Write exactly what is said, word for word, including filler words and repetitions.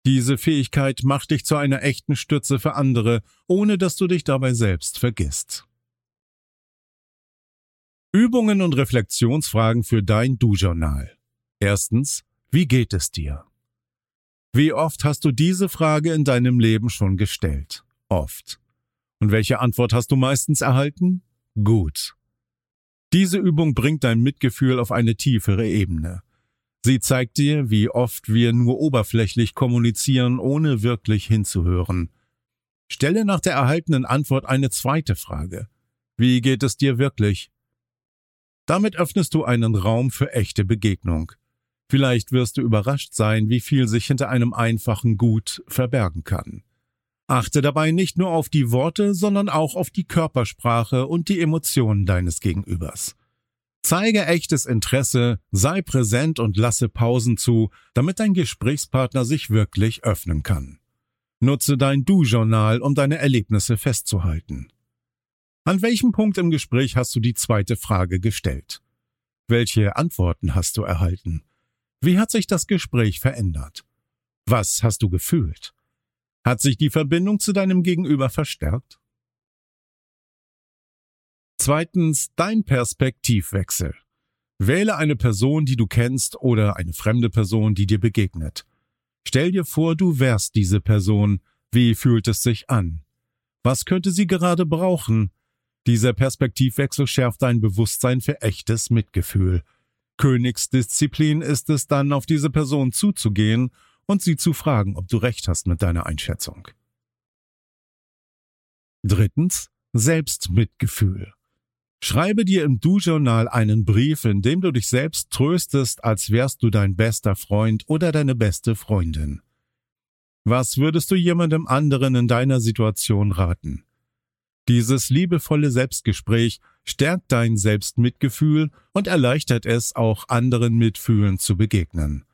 Diese Fähigkeit macht dich zu einer echten Stütze für andere, ohne dass du dich dabei selbst vergisst. Übungen und Reflexionsfragen für dein Du-Journal. Erstens, wie geht es dir? Wie oft hast du diese Frage in deinem Leben schon gestellt? Oft. Und welche Antwort hast du meistens erhalten? Gut. Diese Übung bringt dein Mitgefühl auf eine tiefere Ebene. Sie zeigt dir, wie oft wir nur oberflächlich kommunizieren, ohne wirklich hinzuhören. Stelle nach der erhaltenen Antwort eine zweite Frage. Wie geht es dir wirklich? Damit öffnest du einen Raum für echte Begegnung. Vielleicht wirst du überrascht sein, wie viel sich hinter einem einfachen Gut verbergen kann. Achte dabei nicht nur auf die Worte, sondern auch auf die Körpersprache und die Emotionen deines Gegenübers. Zeige echtes Interesse, sei präsent und lasse Pausen zu, damit dein Gesprächspartner sich wirklich öffnen kann. Nutze dein Du-Journal, um deine Erlebnisse festzuhalten. An welchem Punkt im Gespräch hast du die zweite Frage gestellt? Welche Antworten hast du erhalten? Wie hat sich das Gespräch verändert? Was hast du gefühlt? Hat sich die Verbindung zu deinem Gegenüber verstärkt? Zweitens, dein Perspektivwechsel. Wähle eine Person, die du kennst, oder eine fremde Person, die dir begegnet. Stell dir vor, du wärst diese Person. Wie fühlt es sich an? Was könnte sie gerade brauchen? Dieser Perspektivwechsel schärft dein Bewusstsein für echtes Mitgefühl. Königsdisziplin ist es dann, auf diese Person zuzugehen und sie zu fragen, ob du recht hast mit deiner Einschätzung. Drittens, Selbstmitgefühl. Schreibe dir im Du-Journal einen Brief, in dem du dich selbst tröstest, als wärst du dein bester Freund oder deine beste Freundin. Was würdest du jemandem anderen in deiner Situation raten? Dieses liebevolle Selbstgespräch stärkt dein Selbstmitgefühl und erleichtert es, auch anderen mitfühlend zu begegnen.